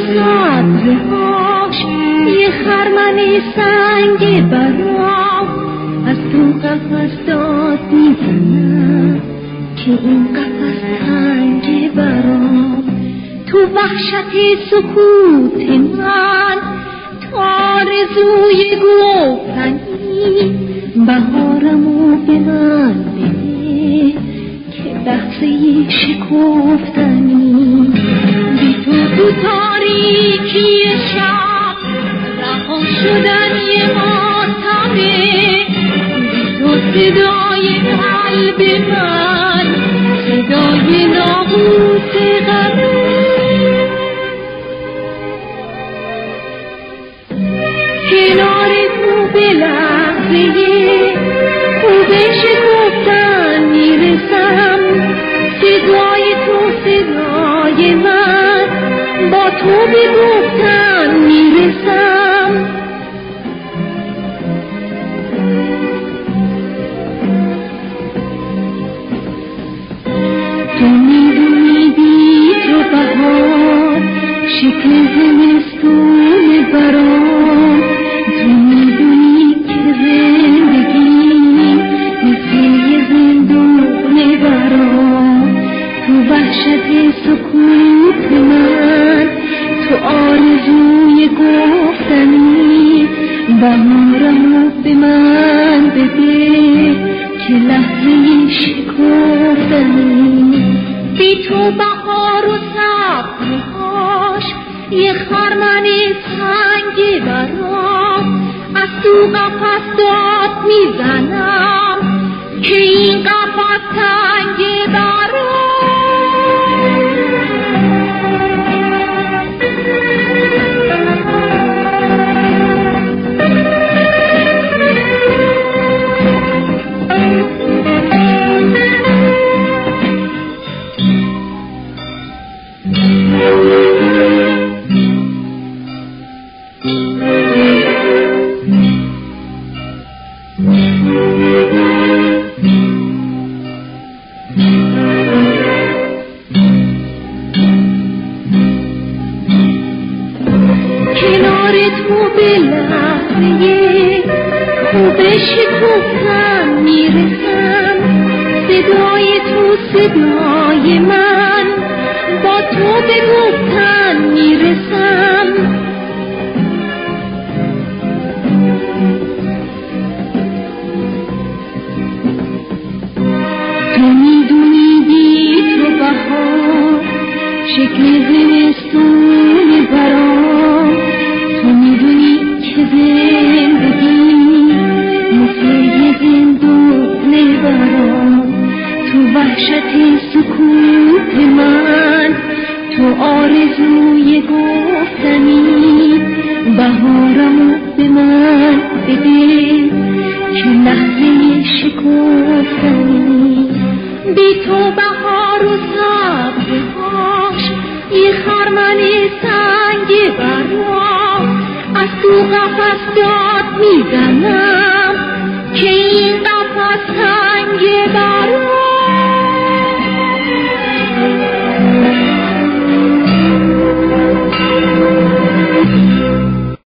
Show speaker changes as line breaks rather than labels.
صبرهاش یه خرمن سنگ برام از تو قفس داد میزنم که این قفس سنگ برام. تو وحشت سکوت من تو آرزوی گفتنی بهارمو به من بده که لحظه شکفتنی. بی تو تاریکی شب رها شدن یه ماتمه. بی تو صدای قلب من صدای ناقوس غمه. کنار تو به لحظه خوب شکفتن میرسم. صدای تو صدای من با تو به گفتن میرسم. تو میدونی بی تو بهار شکل زمستون برام. تو میدونی که زندگی مثل یه زندون برام. تو وحشت سکوت من تو آرزوی گفتنی بهارمو به من بده که لحظه شکفتنی. بی تو بهار و صبرهاش یه خرمن سنگ برام از تو قفس داد میزنم که این قفس تنگ برام. شکفتن میرسم. صدای تو صدای من با تو به گفتن میرسم. تو میدونی بی تو بهار شکل زمستون برام. تو میدونی که زندگی زندون برام. تو وحشت سکوت من تو آرزوی گفتنی بهارمو به من بده که لحظه شکفتنی. بی تو بهار و صبرهاش یه خرمن سنگ برام از تو قفس داد میزنم